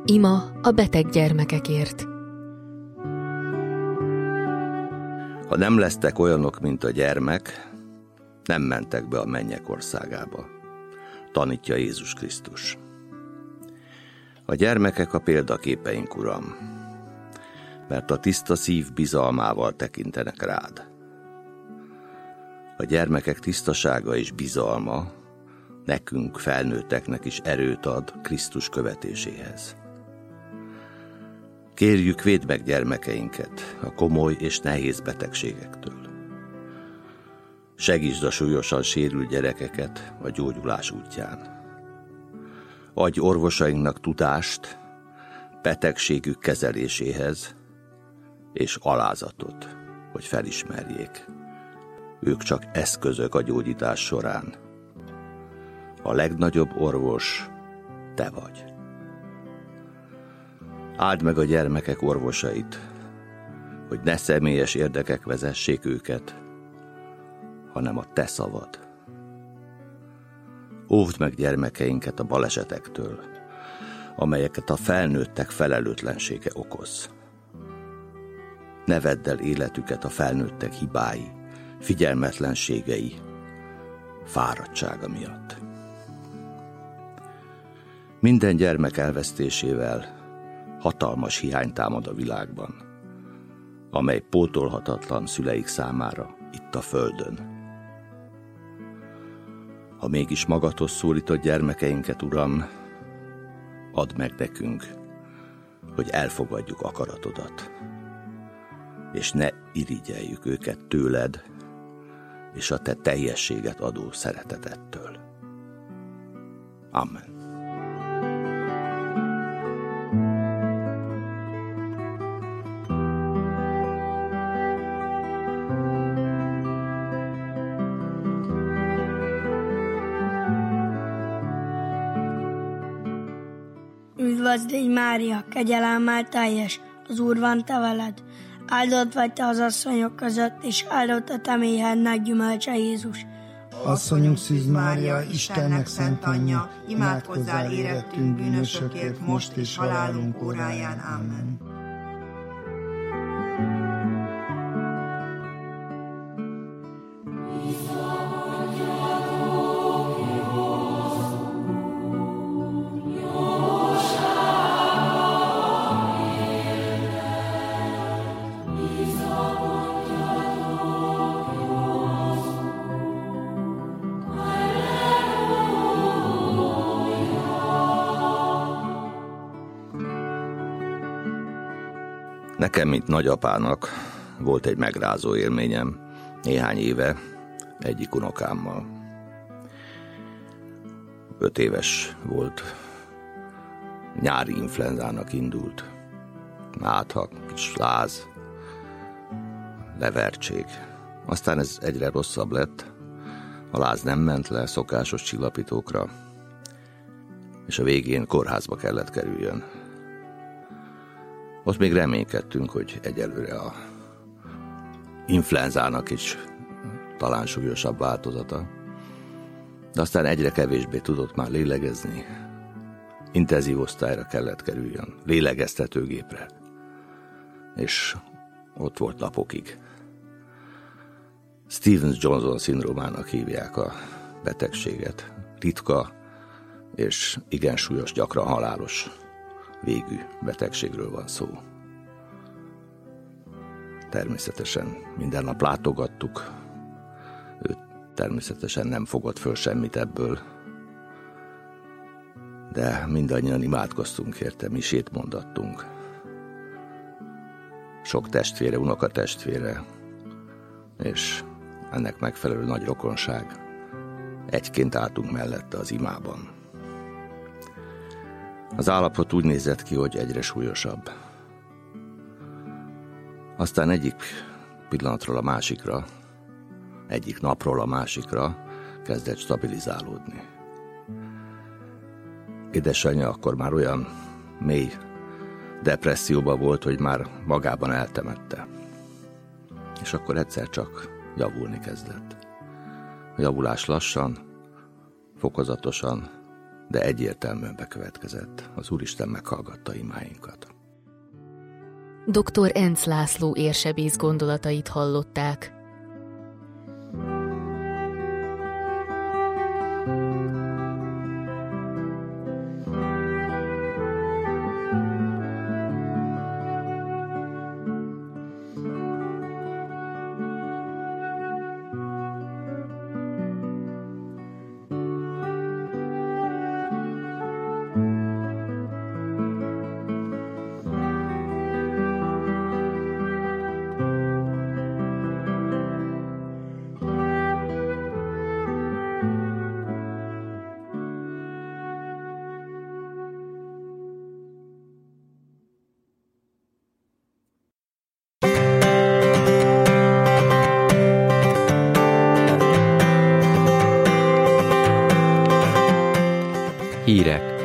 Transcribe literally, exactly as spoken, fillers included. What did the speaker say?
Ima a beteg gyermekekért. Ha nem lesztek olyanok, mint a gyermek, nem mentek be a mennyek országába, tanítja Jézus Krisztus. A gyermekek a példaképeink, Uram, mert a tiszta szív bizalmával tekintenek rád. A gyermekek tisztasága és bizalma nekünk, felnőtteknek is erőt ad Krisztus követéséhez. Kérjük, védd meg gyermekeinket a komoly és nehéz betegségektől. Segítsd a súlyosan sérült gyerekeket a gyógyulás útján. Adj orvosainknak tudást betegségük kezeléséhez, és alázatot, hogy felismerjék. Ők csak eszközök a gyógyítás során. A legnagyobb orvos te vagy. Áld meg a gyermekek orvosait, hogy ne személyes érdekek vezessék őket, hanem a te szavad. Óvd meg gyermekeinket a balesetektől, amelyeket a felnőttek felelőtlensége okoz. Ne vedd el életüket a felnőttek hibái, figyelmetlenségei, fáradtsága miatt. Minden gyermek elvesztésével hatalmas hiány támad a világban, amely pótolhatatlan szüleik számára itt a földön. Ha mégis magadhoz szólítod gyermekeinket, Uram, add meg nekünk, hogy elfogadjuk akaratodat, és ne irigyeljük őket tőled és a te teljességet adó szeretetettől. Amen. Üdvözlégy Mária, kegyelemmel teljes, az Úr van te veled. Áldott vagy te az asszonyok között, és áldott a te méhednek gyümölcse Jézus. Asszonyunk Szűz Mária, Istennek szent anyja, imádkozzál érettünk bűnösökért, most és halálunk óráján. Amen. Nekem, mint nagyapának volt egy megrázó élményem néhány éve egyik unokámmal. Öt éves volt, nyári influenzának indult. Áthak, kis láz, levertség. Aztán ez egyre rosszabb lett, a láz nem ment le szokásos csillapítókra, és a végén kórházba kellett kerüljön. Ott még reménykedtünk, hogy egyelőre a influenzának is talán súlyosabb változata, de aztán egyre kevésbé tudott már lélegezni, intenzív osztályra kellett kerüljön, lélegeztetőgépre, és ott volt napokig. Stevens-Johnson szindrómának hívják a betegséget, ritka és igen súlyos, gyakran halálos végű betegségről van szó. Természetesen minden nap látogattuk, ő természetesen nem fogott föl semmit ebből, de mindannyian imádkoztunk érte, misét mondattunk. Sok testvére, unokatestvére, és ennek megfelelő nagy rokonság. Egyként álltunk mellette az imában. Az állapot úgy nézett ki, hogy egyre súlyosabb. Aztán egyik pillanatról a másikra, egyik napról a másikra kezdett stabilizálódni. Édesanyja akkor már olyan mély depresszióban volt, hogy már magában eltemette. És akkor egyszer csak javulni kezdett. A javulás lassan, fokozatosan, de egyértelműen bekövetkezett. Az Úristen meghallgatta imáinkat. doktor Enz László érsebész gondolatait hallották. Hírek.